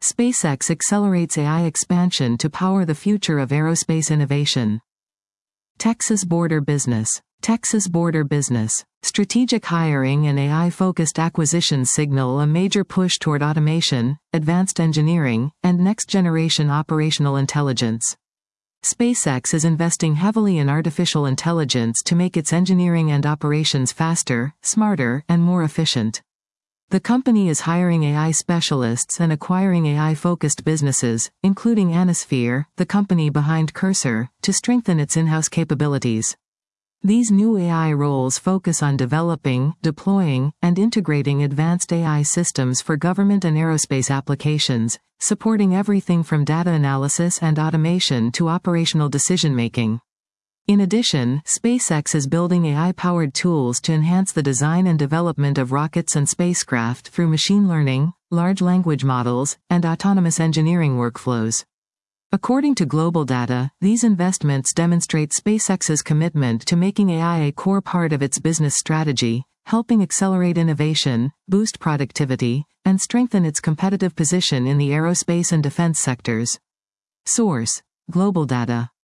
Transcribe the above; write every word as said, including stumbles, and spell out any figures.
SpaceX accelerates A I expansion to power the future of aerospace innovation. Texas Border Business. Texas Border Business. Strategic hiring and A I-focused acquisitions signal a major push toward automation, advanced engineering, and next-generation operational intelligence. SpaceX is investing heavily in artificial intelligence to make its engineering and operations faster, smarter, and more efficient. The company is hiring A I specialists and acquiring A I-focused businesses, including Anisphere, the company behind Cursor, to strengthen its in-house capabilities. These new A I roles focus on developing, deploying, and integrating advanced A I systems for government and aerospace applications, supporting everything from data analysis and automation to operational decision-making. In addition, SpaceX is building A I-powered tools to enhance the design and development of rockets and spacecraft through machine learning, large language models, and autonomous engineering workflows. According to Global Data, these investments demonstrate SpaceX's commitment to making A I a core part of its business strategy, helping accelerate innovation, boost productivity, and strengthen its competitive position in the aerospace and defense sectors. Source: Global Data.